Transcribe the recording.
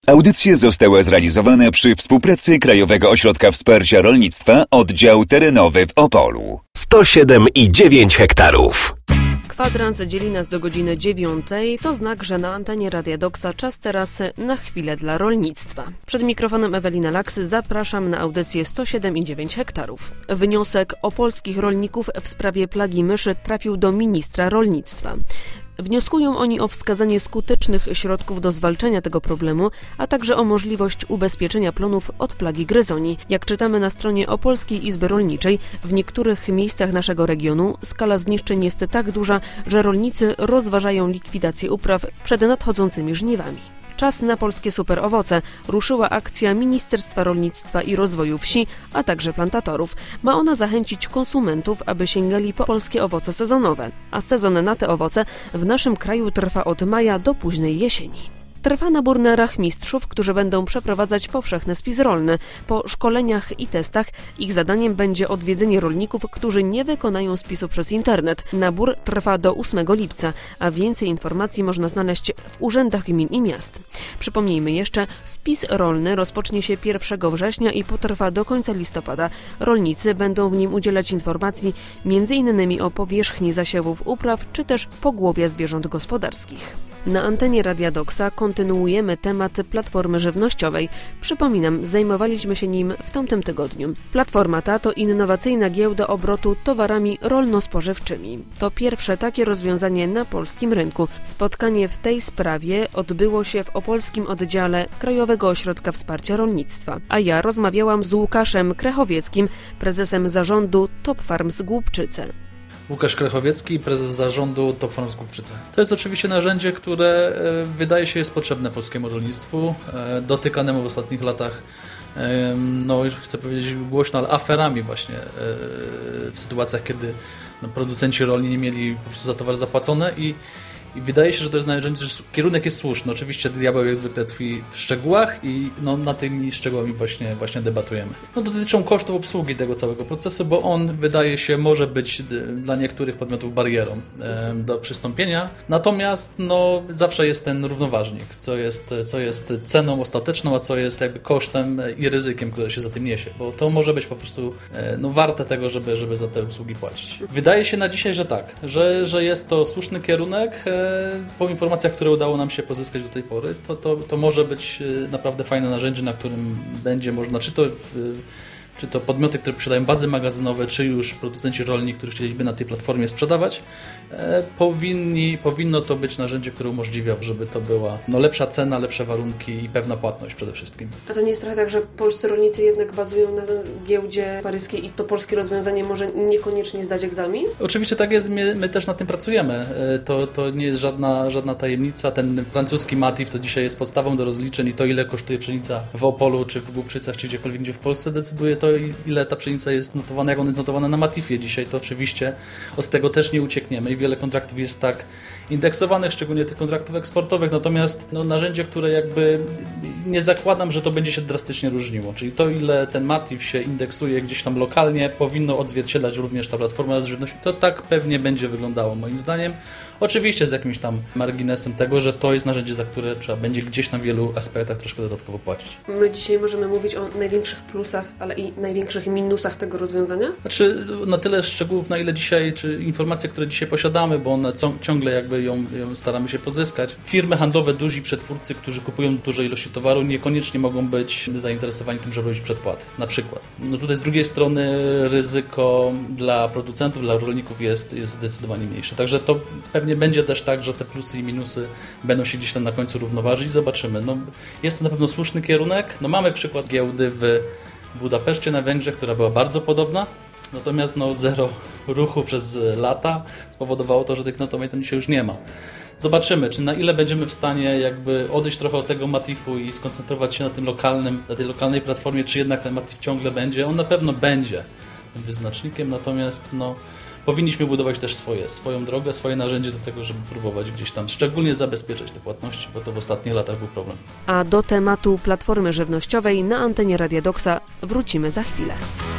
Audycja została zrealizowana przy współpracy Krajowego Ośrodka Wsparcia Rolnictwa Oddział Terenowy w Opolu. 107,9 hektarów. Kwadrans dzieli nas do godziny 9. To znak, że na antenie Radia Doksa czas teraz na chwilę dla rolnictwa. Przed mikrofonem Ewelina Laksy zapraszam na audycję 107,9 hektarów. Wniosek opolskich rolników w sprawie plagi myszy trafił do ministra rolnictwa. Wnioskują oni o wskazanie skutecznych środków do zwalczania tego problemu, a także o możliwość ubezpieczenia plonów od plagi gryzoni. Jak czytamy na stronie Opolskiej Izby Rolniczej, w niektórych miejscach naszego regionu skala zniszczeń jest tak duża, że rolnicy rozważają likwidację upraw przed nadchodzącymi żniwami. Czas na polskie superowoce. Ruszyła akcja Ministerstwa Rolnictwa i Rozwoju Wsi, a także plantatorów. Ma ona zachęcić konsumentów, aby sięgali po polskie owoce sezonowe. A sezon na te owoce w naszym kraju trwa od maja do późnej jesieni. Trwa nabór na rachmistrzów, którzy będą przeprowadzać powszechny spis rolny. Po szkoleniach i testach ich zadaniem będzie odwiedzenie rolników, którzy nie wykonają spisu przez internet. Nabór trwa do 8 lipca, a więcej informacji można znaleźć w urzędach gmin i miast. Przypomnijmy jeszcze, spis rolny rozpocznie się 1 września i potrwa do końca listopada. Rolnicy będą w nim udzielać informacji m.in. o powierzchni zasiewów upraw, czy też pogłowia zwierząt gospodarskich. Na antenie Radia Doksa kontynuujemy temat Platformy Żywnościowej. Przypominam, zajmowaliśmy się nim w tamtym tygodniu. Platforma ta to innowacyjna giełda obrotu towarami rolno-spożywczymi. To pierwsze takie rozwiązanie na polskim rynku. Spotkanie w tej sprawie odbyło się w opolskim oddziale Krajowego Ośrodka Wsparcia Rolnictwa. A ja rozmawiałam z Łukaszem Krechowieckim, prezesem zarządu Top Farms Głubczyce. Łukasz Krechowiecki, prezes zarządu Top Farms Głubczyce. To jest oczywiście narzędzie, które wydaje się jest potrzebne polskiemu rolnictwu, dotykanemu w ostatnich latach, już chcę powiedzieć głośno, ale aferami właśnie w sytuacjach, kiedy producenci rolni nie mieli po prostu za towar zapłacone i wydaje się, że to jest narzędzie, że kierunek jest słuszny. Oczywiście diabeł jak zwykle tkwi w szczegółach i nad tymi szczegółami właśnie debatujemy. Dotyczą kosztów obsługi tego całego procesu, bo on wydaje się może być dla niektórych podmiotów barierą do przystąpienia. Natomiast zawsze jest ten równoważnik, co jest ceną ostateczną, a co jest jakby kosztem i ryzykiem, które się za tym niesie, bo to może być po prostu warte tego, żeby za te usługi płacić. Wydaje się na dzisiaj, że tak, że jest to słuszny kierunek. Po informacjach, które udało nam się pozyskać do tej pory, to może być naprawdę fajne narzędzie, na którym będzie można, czy to podmioty, które posiadają bazy magazynowe, czy już producenci rolni, którzy chcieliby na tej platformie sprzedawać, powinno to być narzędzie, które umożliwia, żeby to była lepsza cena, lepsze warunki i pewna płatność przede wszystkim. A to nie jest trochę tak, że polscy rolnicy jednak bazują na giełdzie paryskiej i to polskie rozwiązanie może niekoniecznie zdać egzamin? Oczywiście tak jest, my też nad tym pracujemy. To nie jest żadna tajemnica. Ten francuski Matif to dzisiaj jest podstawą do rozliczeń i to, ile kosztuje pszenica w Opolu, czy w Głubczycach, czy gdziekolwiek gdzie w Polsce, decyduje to, ile ta pszenica jest notowana, jak ona jest notowana na Matifie dzisiaj, to oczywiście od tego też nie uciekniemy i wiele kontraktów jest tak indeksowanych, szczególnie tych kontraktów eksportowych, natomiast narzędzie, które jakby nie zakładam, że to będzie się drastycznie różniło, czyli to, ile ten Matif się indeksuje gdzieś tam lokalnie, powinno odzwierciedlać również ta platforma z żywności. To tak pewnie będzie wyglądało moim zdaniem. Oczywiście z jakimś tam marginesem tego, że to jest narzędzie, za które trzeba będzie gdzieś na wielu aspektach troszkę dodatkowo płacić. My dzisiaj możemy mówić o największych plusach, ale i największych minusach tego rozwiązania? Znaczy na tyle szczegółów, na ile dzisiaj, czy informacje, które dzisiaj posiadamy, bo one ciągle jakby ją staramy się pozyskać. Firmy handlowe, duzi przetwórcy, którzy kupują duże ilości towaru, niekoniecznie mogą być zainteresowani tym, żeby robić przedpłaty. Na przykład. Tutaj z drugiej strony ryzyko dla producentów, dla rolników jest zdecydowanie mniejsze. Także to pewnie będzie też tak, że te plusy i minusy będą się gdzieś tam na końcu równoważyć. Zobaczymy. Jest to na pewno słuszny kierunek. Mamy przykład giełdy w Budapeszcie na Węgrzech, która była bardzo podobna. Natomiast zero ruchu przez lata spowodowało to, że tych notowań tam dzisiaj już nie ma. Zobaczymy, czy na ile będziemy w stanie jakby odejść trochę od tego Matifu i skoncentrować się na tym na tej lokalnej platformie, czy jednak ten Matif ciągle będzie. On na pewno będzie tym wyznacznikiem, natomiast powinniśmy budować też swoją drogę, swoje narzędzie do tego, żeby próbować gdzieś tam szczególnie zabezpieczać te płatności, bo to w ostatnich latach był problem. A do tematu Platformy Żywnościowej na antenie Radia Doksa wrócimy za chwilę.